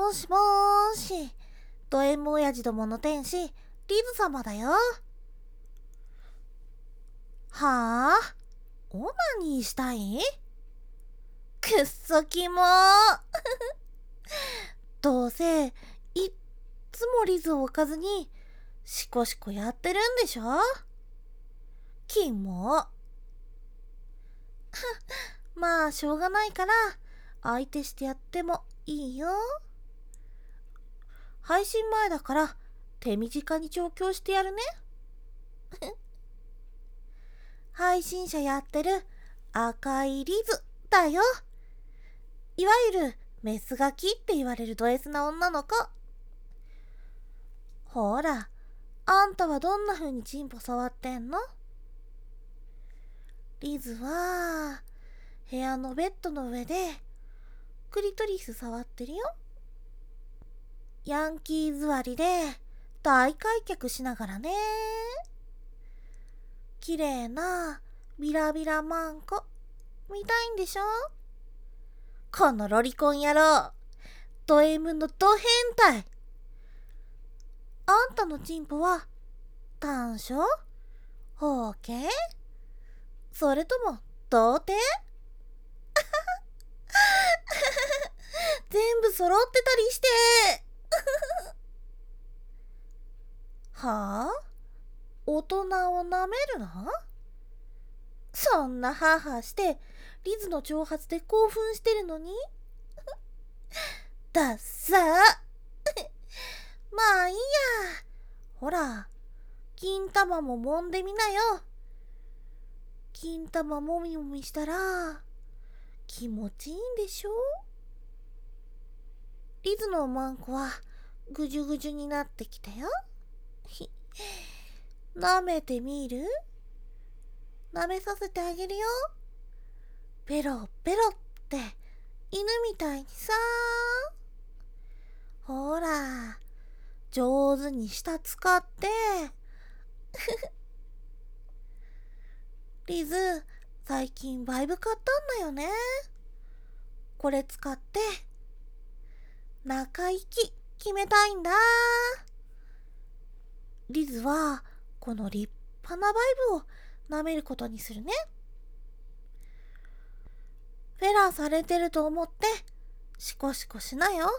もしもーし、ド M 親父どもの天使、リズ様だよ。はあ？オナニーしたい？くっそキモーどうせ、いっつもリズを置かずに、シコシコやってるんでしょ？キモまあ、しょうがないから、相手してやってもいいよ。配信前だから、手短に調教してやるね。配信者やってる赤いリズだよ。いわゆるメスガキって言われるド S な女の子。ほら、あんたはどんな風にチンポ触ってんの？リズは部屋のベッドの上でクリトリス触ってるよ。ヤンキー座りで大開脚しながらね。綺麗なビラビラマンコ見たいんでしょ？このロリコン野郎、ド M のド変態。あんたのチンポは短所？包茎？それとも童貞？全部揃ってたりしてはあ？大人を舐めるな？そんなハーハーしてリズの挑発で興奮してるのにだっさーまあいいや。ほら、金玉も揉んでみなよ。金玉もみもみしたら気持ちいいんでしょ？リズのおまんこはぐじゅぐじゅになってきたよ。舐めてみる？舐めさせてあげるよ。ペロペロって犬みたいにさ。ほら、上手に舌使ってリズ、最近バイブ買ったんだよね。これ使って中息決めたいんだ。リズはこの立派なバイブを舐めることにするね。フェラーされてると思ってシコシコしなよ。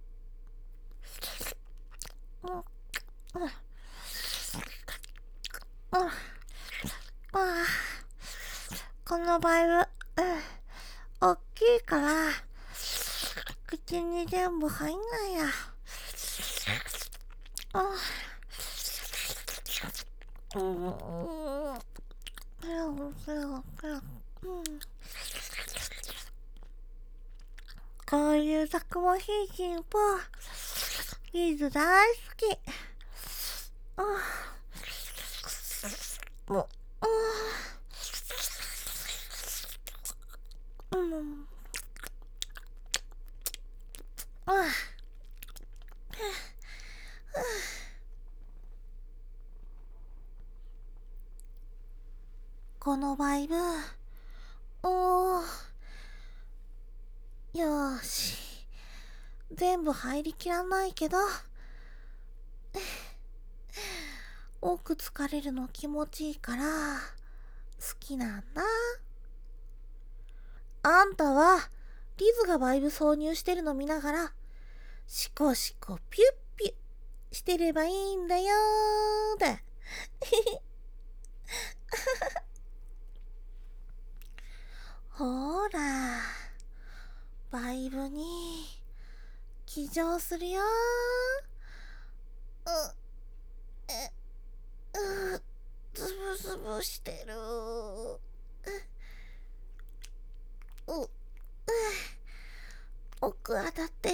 このバイブ、おっきいから口に全部入んないや。こういうたくましいチンポ、リズ大好き。このバイブ、よーし。全部入りきらないけど、奥疲れるの気持ちいいから好きなんだ。あんたはリズがバイブ挿入してるの見ながらシコシコピュッピュッしてればいいんだよーだほら、バイブに騎乗するよー。ズブズブしてる。奥当たってる。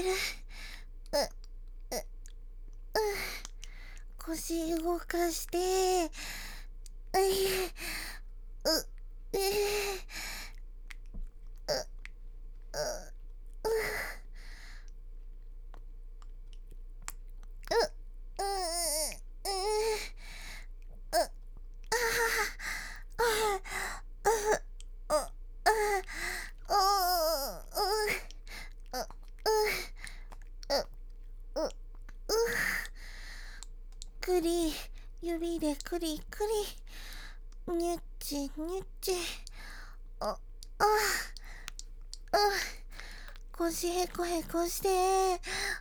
腰動かして。 くりくり、にゅっちにゅっち。腰へこへこして、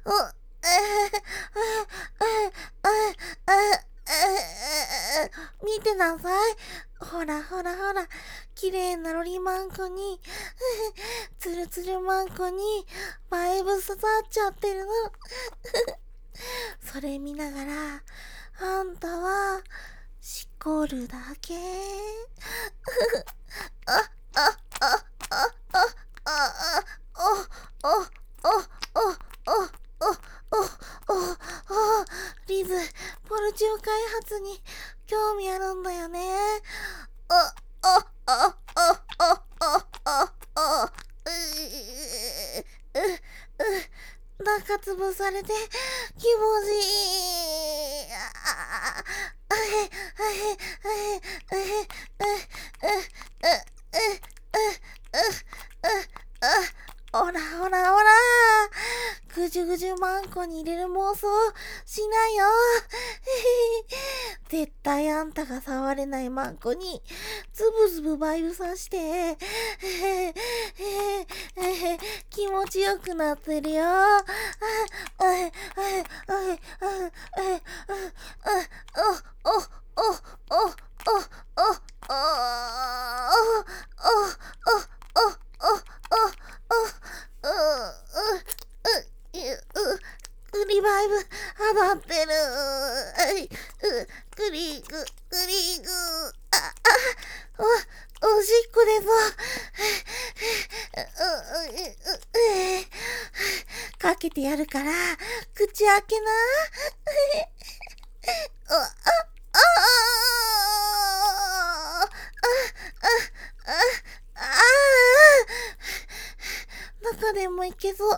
見てなさい。ほらほらほら、綺麗なロリマンコに、つるつるマンコに、バイブ刺さっちゃってるの。それ見ながら、あんたは、しこるだけ。リズ、ポルチオ開発に興味あるんだよね。中潰されて気持ちいい。ほらほらほら、ぐじゅぐじゅマンコに入れる妄想しないよ。絶対あんたが触れないマンコにズブズブバイブさして、気持ちよくなってるよ。リバイブ当たってる。グリググリグ。おしっこでそう。かけてやるから口開けな。中でもいけそう。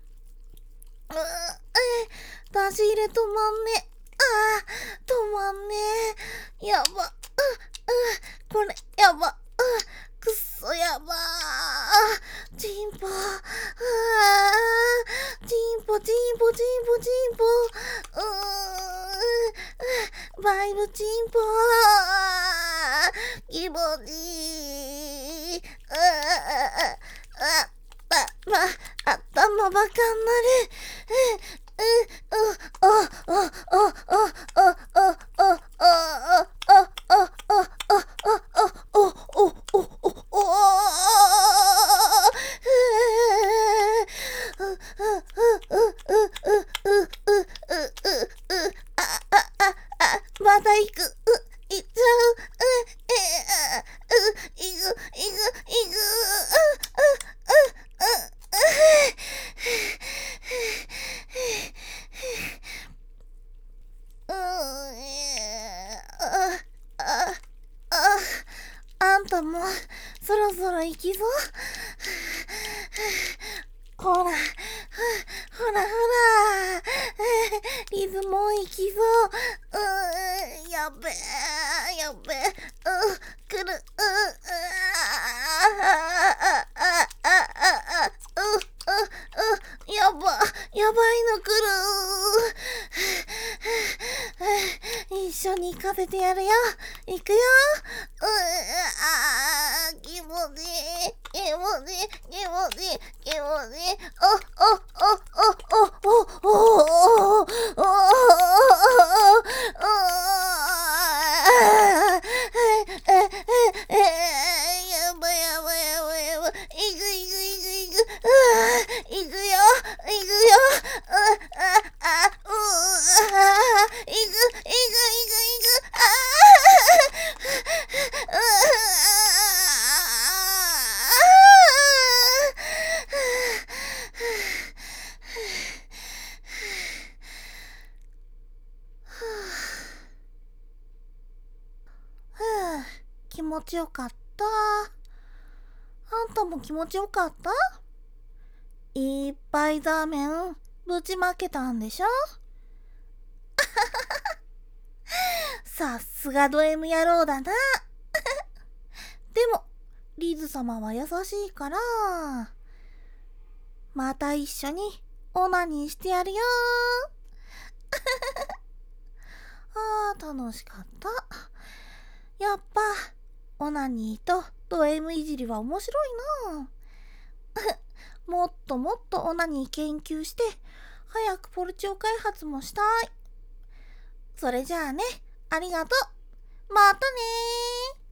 出し入れ止まんね。止まんね。やば。これ、やば。くっそやば。チンポ。チンポ、チンポ、チンポ、チンポ。バイブチンポ。気持ちいい。頭バカになる。また行く。行っちゃう。行く。あんたもそろそろ行きそう。ほらリズもう行きそう。やべえ来る。やばいの来る。一緒に行かせてやるよ。行くよ。気持ちいい。やばい。行くよ。気持ちよかった。あんたも気持ちよかった？いっぱいザーメンぶちまけたんでしょ？さすがド M 野郎だな。でもリズ様は優しいから、また一緒にオナニーしてやるよ。楽しかった。 やっぱオナニーとド M いじりは面白いなもっともっとオナニー研究して早くポルチオ開発もしたい。それじゃあね、ありがとう。またねー。